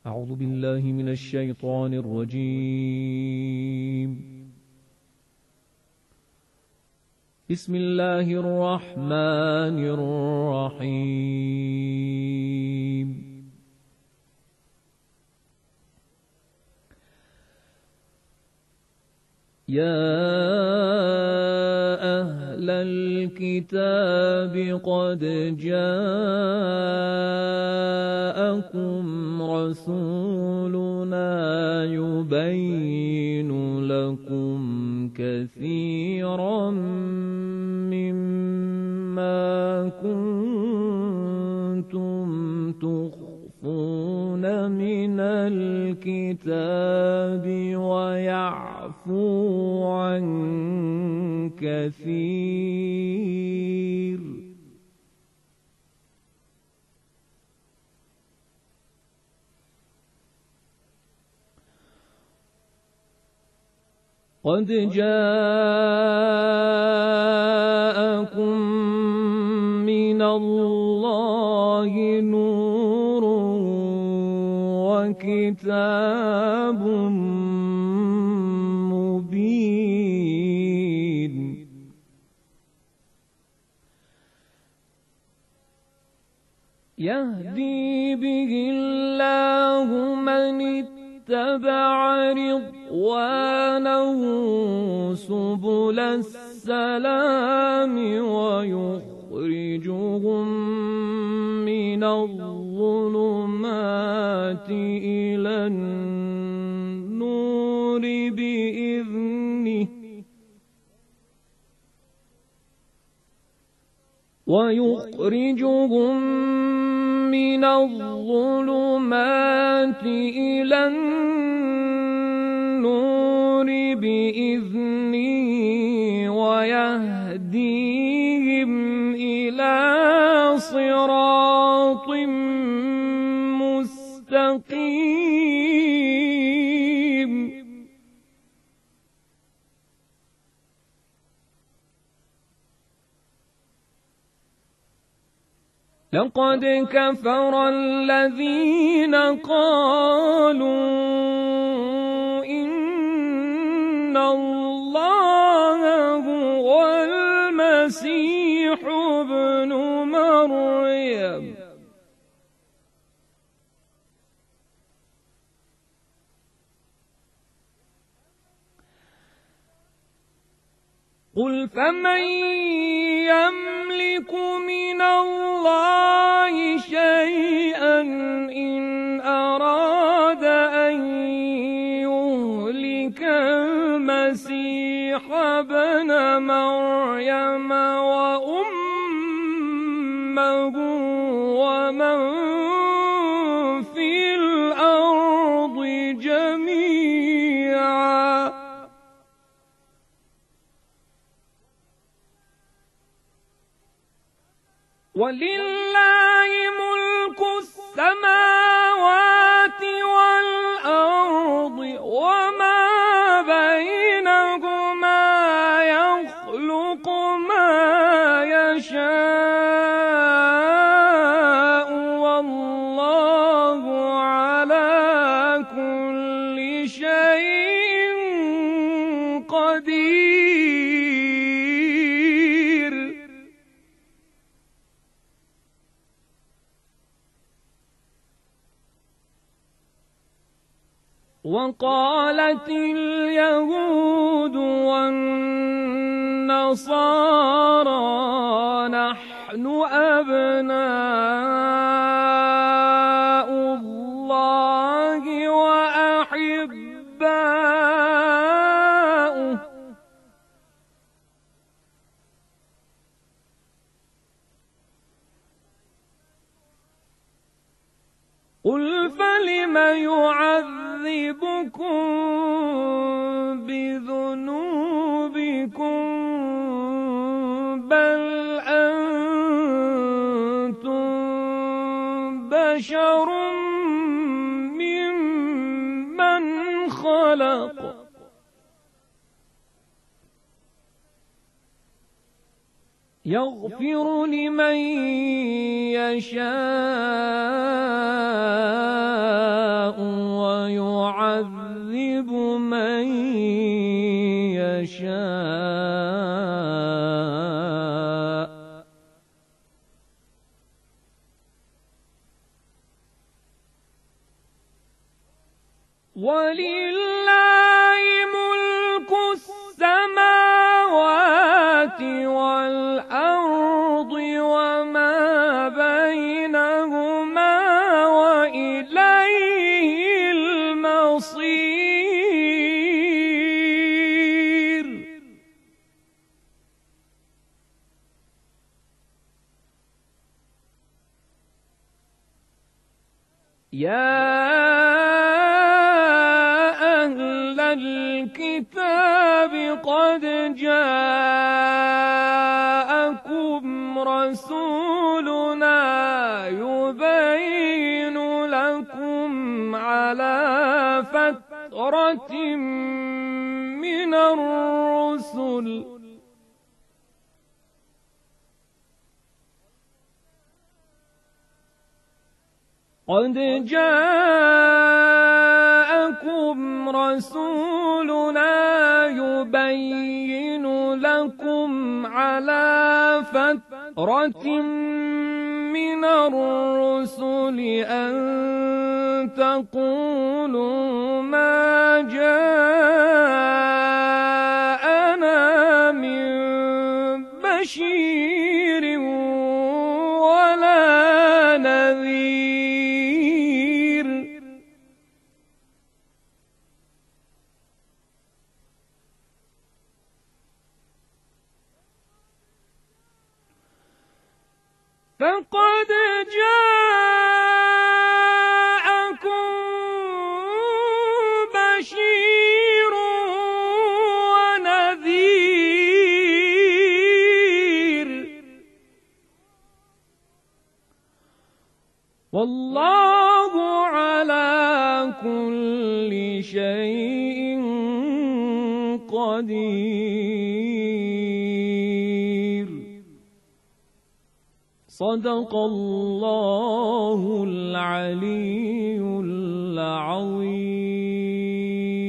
أعوذ بالله من الشيطان الرجيم. بسم الله الرحمن الرحيم. يا أهل الكتاب قد جاءكم رسولنا يبين لكم كثيرا مما كنتم تخفون من الكتاب ويعفو عن كثير. قد جاءكم من الله نور وكتاب مبين يهدي به الله من اتبع رضوانه سبل السلام ويخرجهم من الظلمات إلى النور بإذنه من الظلمات إلى النور بإذنه ويهديهم إلى صراط مستقيم. لقد كفر الذين قالوا إن الله هو المسيح ابن مريم قل فمن يملك من الله شيئا إن أراد أن يهلك المسيح ابن مريم وأمه ومن في الأرض جميعا ولله ملك السماوات والأرض وما بينهما يخلق ما يشاء والله على كل شيء قدير. وقالت اليهود والنصارى نحن أبناء الله وأحباؤه قل فلم يعذبكم بذنوبكم بل أنتم بشر ممن خلق يغفر لمن يشاء ولله ملك السماوات والأرض وما بينهما وإليه المصير. يا أهل الكتاب قد جاءكم رسولنا يبين لكم على فترة من الرسل قد جاءكم رسولنا يبين لكم على فترة من الرسل أن تقولوا ما جاءنا من بشير ولا نذير. فقد جاءكم بشير ونذير والله على كل شيء قدير. صدق الله العلي العظيم.